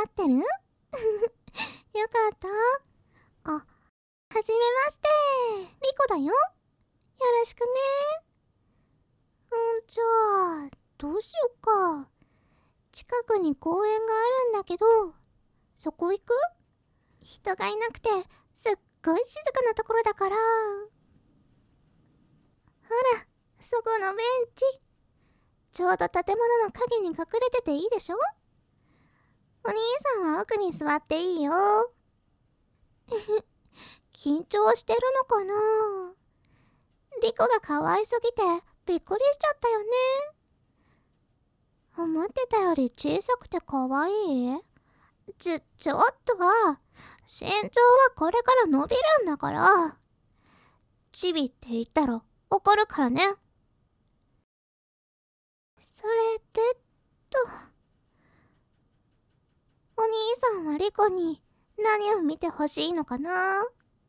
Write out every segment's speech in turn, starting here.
合ってる？よかった。はじめまして。リコだよ。よろしくね。じゃあ、どうしよっか。近くに公園があるんだけど、そこ行く？人がいなくて、すっごい静かなところだから。ほら、そこのベンチ。ちょうど建物の陰に隠れてていいでしょ？お兄さんは奥に座っていいよ。緊張してるのかな？リコが可愛すぎてびっくりしちゃったよね。思ってたより小さくて可愛い？ちょっと。身長はこれから伸びるんだから。チビって言ったら怒るからね。それでお兄さんはリコに何を見てほしいのかな？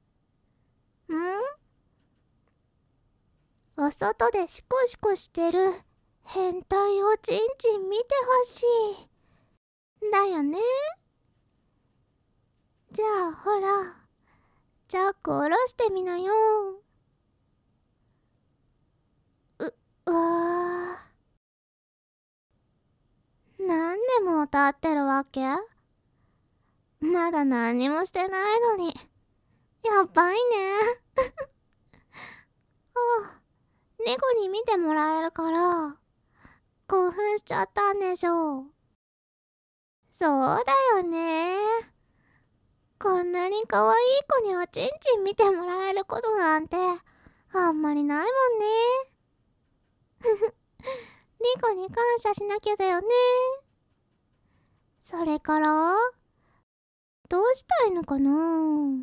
お外でシコシコしてる変態をちんちん見てほしい。だよね。じゃあほら、チャック下ろしてみなよ。うわー。何年も経ってるわけ？まだ何もしてないのに。やばいね。リコに見てもらえるから、興奮しちゃったんでしょう。そうだよね。こんなに可愛い子におちんちん見てもらえることなんて、あんまりないもんね。リコに感謝しなきゃだよね。それから、どうしたいのかな？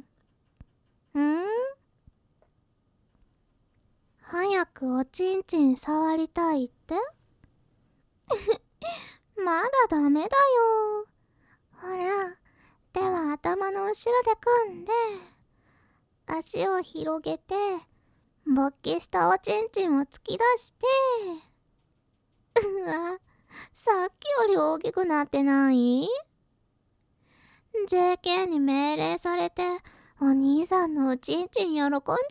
早くおちんちん触りたいって？まだダメだよ。ほら、手は頭の後ろで組んで、足を広げて、勃起したおちんちんを突き出して、うわ、さっきより大きくなってない？ JK に命令されて、お兄さんのおちんちん喜んじゃったんだね。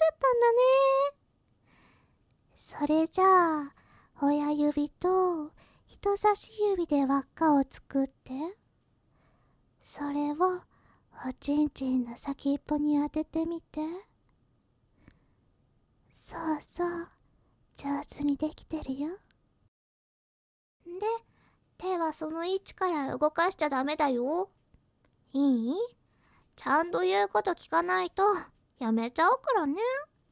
それじゃあ、親指と人差し指で輪っかを作って、それをおちんちんの先っぽに当ててみて。そうそう、上手にできてるよ。で、手はその位置から動かしちゃダメだよ。いい？ちゃんと言うこと聞かないとやめちゃうからね。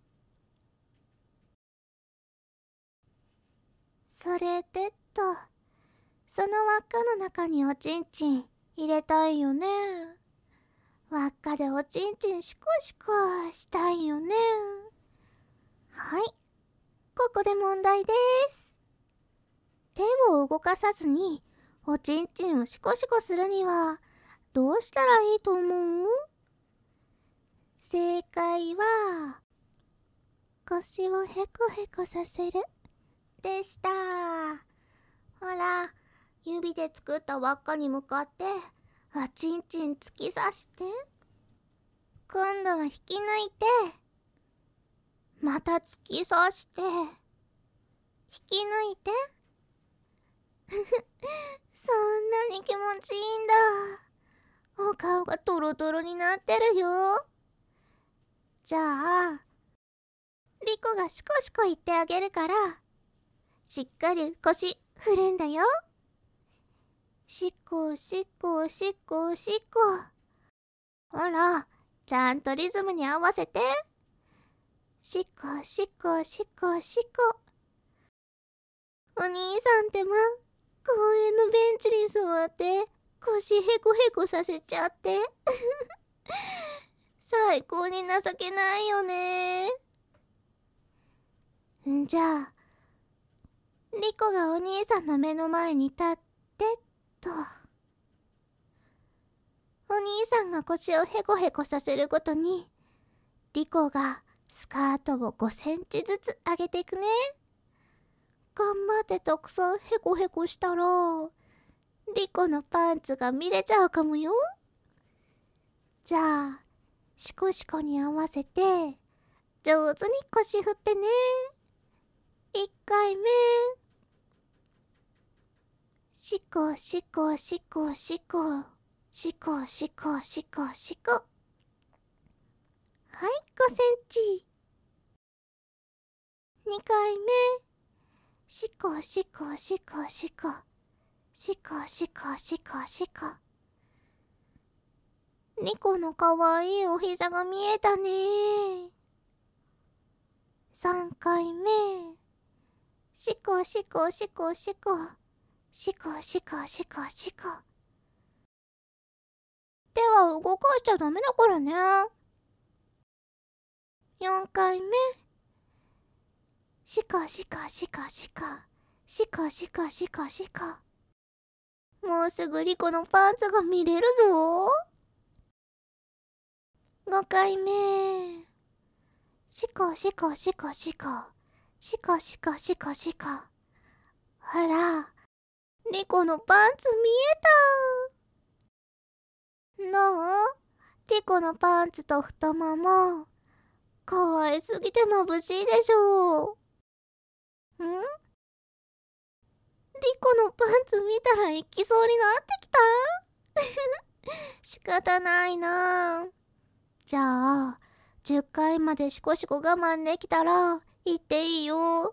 それでその輪っかの中におちんちん入れたいよね。輪っかでおちんちんシコシコしたいよね。はい、ここで問題です。手を動かさずにおちんちんをシコシコするにはどうしたらいいと思う？正解は腰をヘコヘコさせるでした。ほら、指で作った輪っかに向かっておちんちん突き刺して、今度は引き抜いて、また突き刺して、引き抜いて。そんなに気持ちいいんだ。お顔がトロトロになってるよ。じゃあ、リコがシコシコ言ってあげるから、しっかり腰振るんだよ。しこしこしこしこ。ほら、ちゃんとリズムに合わせて。しこしこしこしこ。お兄さんってば、公園のベンチに座って腰ヘコヘコさせちゃって最高に情けないよね。じゃあ、リコがお兄さんの目の前に立ってお兄さんが腰をヘコヘコさせるごとに、リコがスカートを5センチずつ上げていくね。頑張ってたくさんヘコヘコしたら、 リコのパンツが見れちゃうかもよ。じゃあ、シコシコに合わせて、上手に腰振ってね。1回目。シコシコシコシコ。シコシコシコシコ。はい、5センチ。2回目。シコシコシコシコ。シコシコシコシコ。リコのかわいいお膝が見えたね。3回目。シコシコシコシコ。シコシコシコシコ。手は動かしちゃダメだからね。4回目。シコシコシコシコ。シコシコシコシコ。もうすぐリコのパンツが見れるぞ。5回目。シコシコシコシコ。シコシコシコシコ。ほら、リコのパンツ見えた。どう？リコのパンツと太もも、かわいすぎて眩しいでしょう。リコのパンツ見たら行きそうになってきた。仕方ないな。じゃあ、10回までシコシコ我慢できたら行っていいよ。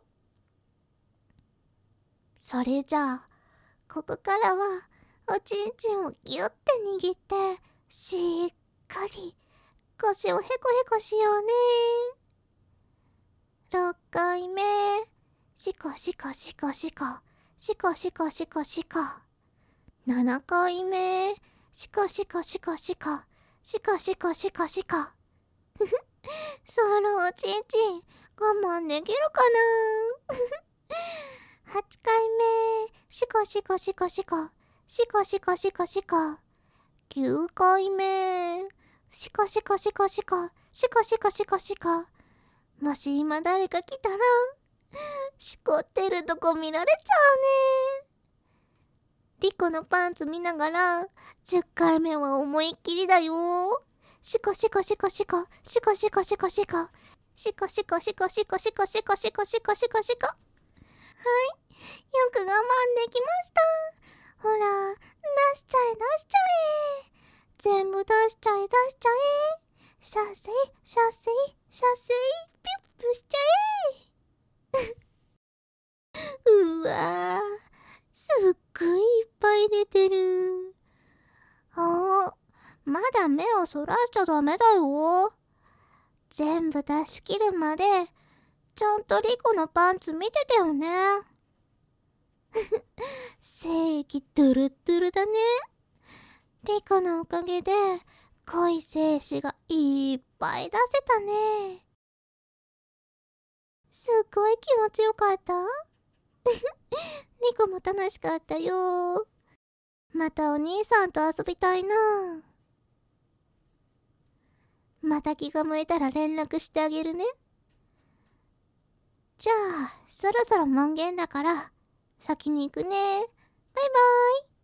それじゃあ、ここからはおちんちんをギュッて握ってしっかり腰をヘコヘコしようね。6回目。シコシコシコシコ。シコシコシコシコ。7回目。シコシコシコシコ。シコシコシコシコ。そろおちんちん我慢できるかな。8回目。シコシコシコシコ。シコシコシコシコ。9回目。シコシコシコシコ。シコシコシコシコ。もし今誰か来たら、しこってるとこ見られちゃうね。リコのパンツ見ながら、10回目は思いっきりだよ。シコシコシコシコ。シコシコシコシコ。シコシコシコシコシコシコシコシコシコシコ。はい。よく我慢できました。ほら、出しちゃえ出しちゃえ。全部出しちゃえ出しちゃえ。射精射精射精ピュッピュしちゃえ。うわー、すっごいいっぱい出てる。まだ目をそらしちゃダメだよ。全部出し切るまでちゃんとリコのパンツ見てたよね。精液トゥルットゥルだね。リコのおかげで濃い精子がいっぱい出せたね。すっごい気持ちよかった。リコも楽しかったよ。またお兄さんと遊びたいな。また気が向いたら連絡してあげるね。じゃあ、そろそろ門限だから先に行くね。バイバイ。